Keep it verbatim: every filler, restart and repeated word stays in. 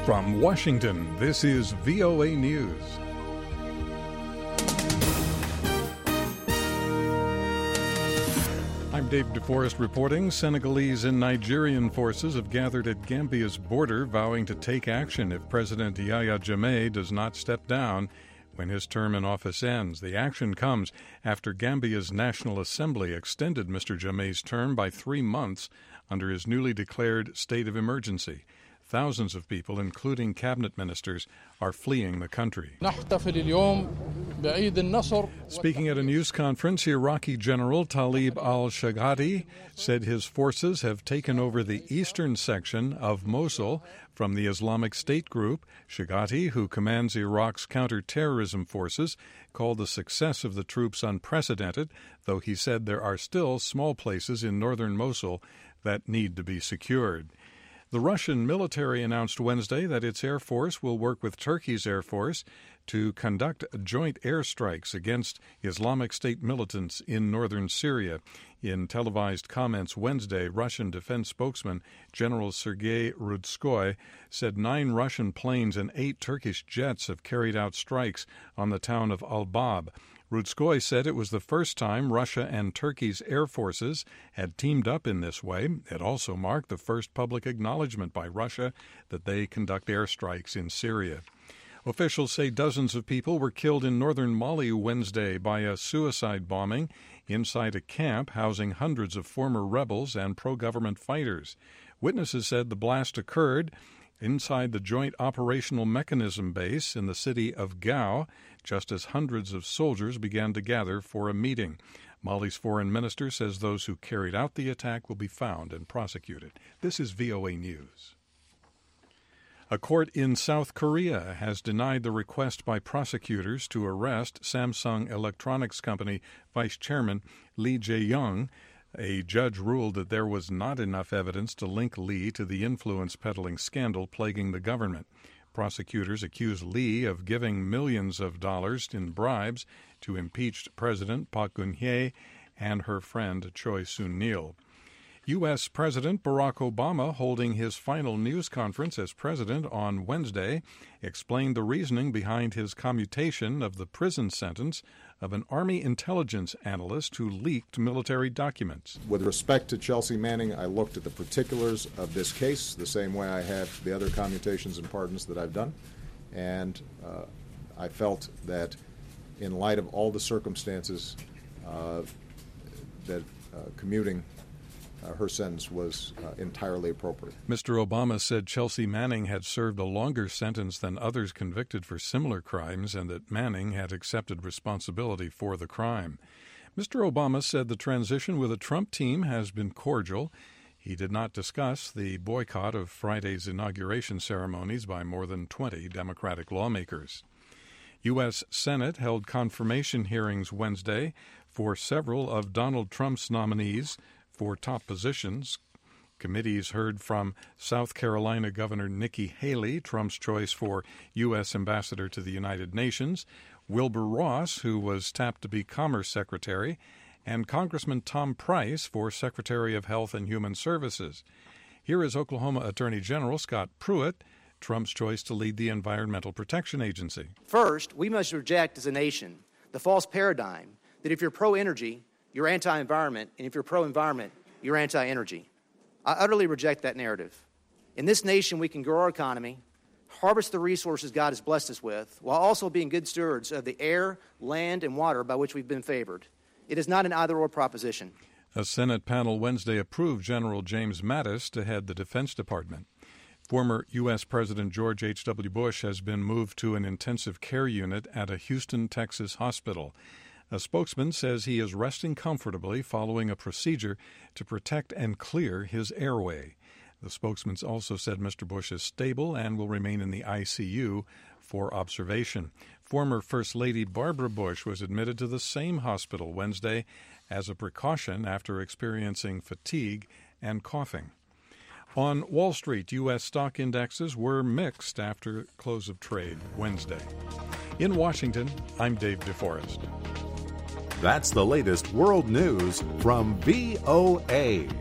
From Washington, this is V O A News. I'm Dave DeForest reporting. Senegalese and Nigerian forces have gathered at Gambia's border, vowing to take action if President Yahya Jammeh does not step down when his term in office ends. The action comes after Gambia's National Assembly extended Mister Jammeh's term by three months under his newly declared state of emergency. Thousands of people, including cabinet ministers, are fleeing the country. Speaking at a news conference, Iraqi General Talib al-Shaghati said his forces have taken over the eastern section of Mosul from the Islamic State group. Shaghati, who commands Iraq's counterterrorism forces, called the success of the troops unprecedented, though he said there are still small places in northern Mosul that need to be secured. The Russian military announced Wednesday that its air force will work with Turkey's air force to conduct joint airstrikes against Islamic State militants in northern Syria. In televised comments Wednesday, Russian defense spokesman General Sergei Rudskoy said nine Russian planes and eight Turkish jets have carried out strikes on the town of Al-Bab. Rudskoy said it was the first time Russia and Turkey's air forces had teamed up in this way. It also marked the first public acknowledgement by Russia that they conduct airstrikes in Syria. Officials say dozens of people were killed in northern Mali Wednesday by a suicide bombing inside a camp housing hundreds of former rebels and pro-government fighters. Witnesses said the blast occurred inside the Joint Operational Mechanism base in the city of Gao, just as hundreds of soldiers began to gather for a meeting. Mali's foreign minister says those who carried out the attack will be found and prosecuted. This is V O A News. A court in South Korea has denied the request by prosecutors to arrest Samsung Electronics Company Vice Chairman Lee Jae-yong. A judge ruled that there was not enough evidence to link Lee to the influence peddling scandal plaguing the government. Prosecutors accuse Lee of giving millions of dollars in bribes to impeached President Park Geun-hye and her friend Choi Soon-il. U S. President Barack Obama, holding his final news conference as president on Wednesday, explained the reasoning behind his commutation of the prison sentence of an Army intelligence analyst who leaked military documents. With respect to Chelsea Manning, I looked at the particulars of this case the same way I have the other commutations and pardons that I've done, and uh, I felt that in light of all the circumstances uh, that uh, commuting Uh, her sentence was uh, entirely appropriate. Mister Obama said Chelsea Manning had served a longer sentence than others convicted for similar crimes and that Manning had accepted responsibility for the crime. Mister Obama said the transition with the Trump team has been cordial. He did not discuss the boycott of Friday's inauguration ceremonies by more than twenty Democratic lawmakers. U S. Senate held confirmation hearings Wednesday for several of Donald Trump's nominees for top positions. Committees heard from South Carolina Governor Nikki Haley, Trump's choice for U S. Ambassador to the United Nations, Wilbur Ross, who was tapped to be Commerce Secretary, and Congressman Tom Price for Secretary of Health and Human Services. Here is Oklahoma Attorney General Scott Pruitt, Trump's choice to lead the Environmental Protection Agency. First, we must reject as a nation the false paradigm that if you're pro-energy, you're anti-environment, and if you're pro-environment, you're anti-energy. I utterly reject that narrative. In this nation, we can grow our economy, harvest the resources God has blessed us with, while also being good stewards of the air, land, and water by which we've been favored. It is not an either-or proposition. A Senate panel Wednesday approved General James Mattis to head the Defense Department. Former U S. President George H W. Bush has been moved to an intensive care unit at a Houston, Texas hospital. A spokesman says he is resting comfortably following a procedure to protect and clear his airway. The spokesman also said Mister Bush is stable and will remain in the I C U for observation. Former First Lady Barbara Bush was admitted to the same hospital Wednesday as a precaution after experiencing fatigue and coughing. On Wall Street, U S stock indexes were mixed after close of trade Wednesday. In Washington, I'm Dave DeForest. That's the latest world news from V O A.